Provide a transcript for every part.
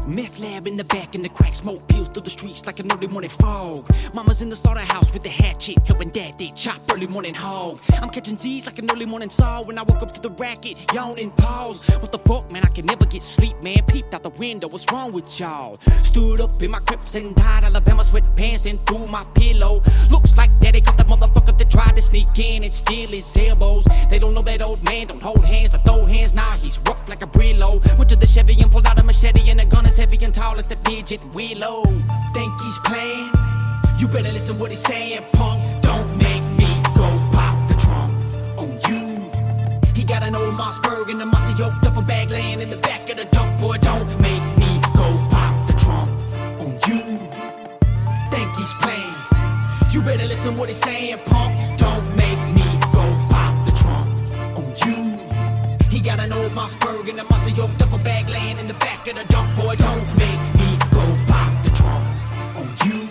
Meth lab in the back and the crack smoke peels through the streets like an early morning fog. Mama's in the slaughterhouse with the hatchet, helping dad they chop early morning hog. I'm catching Z's like an early morning saw when I woke up to the racket, yawning pause. What the fuck, man, I can never get sleep, man. Peeped out the window, what's wrong with y'all? Stood up in my Crips and tied Alabama sweatpants and threw my pillow. Looks like daddy got the motherfucker that tried to sneak in and steal his elbows. They don't know that old man don't hold hands or throw hands, nah, he's rough like a Brillo. Went to the Chevy and pulled out a machete and a gun as heavy and tall as the fidget Willow. Think he's playing? You better listen what he's saying, punk. Don't make me go pop the trunk on you. He got an old Mossberg and a mossy oak duffel bag laying in the back of the dump. Boy, don't make me go pop the trunk on you. Think he's playing? You better listen what he's saying, punk. Don't make me go pop the trunk on you. He got an old Mossberg and a mossy oak duffel bag laying in the back of the dump. Boy, don't make me go pop the trunk on you.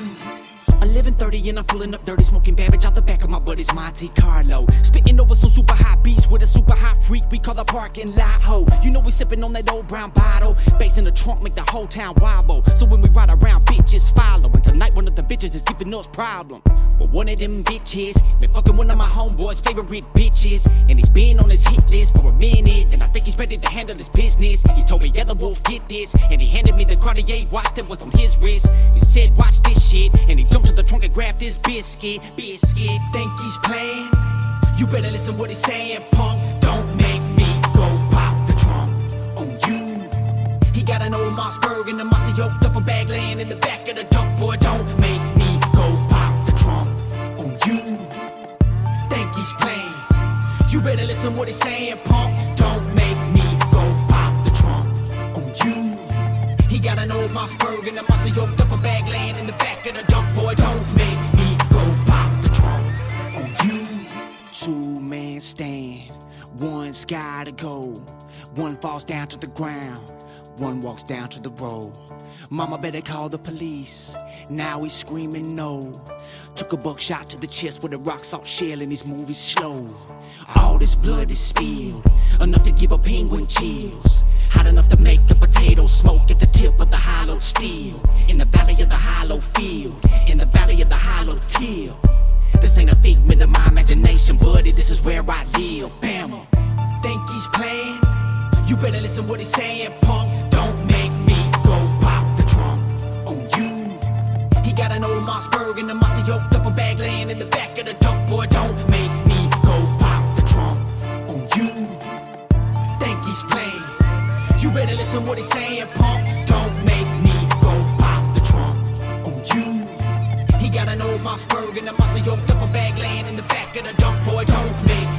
11:30 and I'm pulling up dirty, smoking Babbage out the back of my buddy's Monte Carlo. Spitting over some super hot beats with a super hot freak we call the parking lot ho. You know we sipping on that old brown bottle. Bass in the trunk make the whole town wobble. So when we ride around, bitches follow. And tonight one of the bitches is giving us problem. But one of them bitches been fucking one of my homeboys' favorite bitches. And he's been on his hit list for a minute. And I think he's ready to handle this business. He told me, yeah, the wolf, get this. And he handed me the Cartier watch that was on his wrist. He said, watch this shit. And he jumped to the trunk and grabbed this biscuit. Think he's playing? You better listen what he's saying, punk. Don't make me go pop the trunk on you. He got an old Mossberg and a mossy oak duffel bag laying in the back of the dump. Boy, don't make me go pop the trunk on you. Think he's playing? You better listen what he's saying, punk. Don't make me go pop the trunk on you. He got an old Mossberg and a mossy oak duffel bag laying in the back of the dump. Boy, don't make me go pop the trunk on you. Two-man stand, one's gotta go. One falls down to the ground, one walks down to the road. Mama better call the police, now he's screaming no. Took a buckshot to the chest with a rock salt shell and he's moving slow. All this blood is spilled, enough to give a penguin chills. Hot enough to make the potato smoke at the tip of the hollow steel. In the valley of the hollow field, in the valley of the hollow till. This ain't a figment of my imagination, buddy, this is where I live. Bama, think he's playing? You better listen what he's saying, punk. Don't make me go pop the trunk on you. He got an old Mossberg and a mossy oak duffel bag laying in the back of the dump. Boy, don't make me go pop the trunk on you. Think he's playing? You better listen what he's saying, punk. Don't make me go pop the trunk on you. He got an old Mossberg and a mossy oak duffel bag laying in the back of the dump. Boy, don't make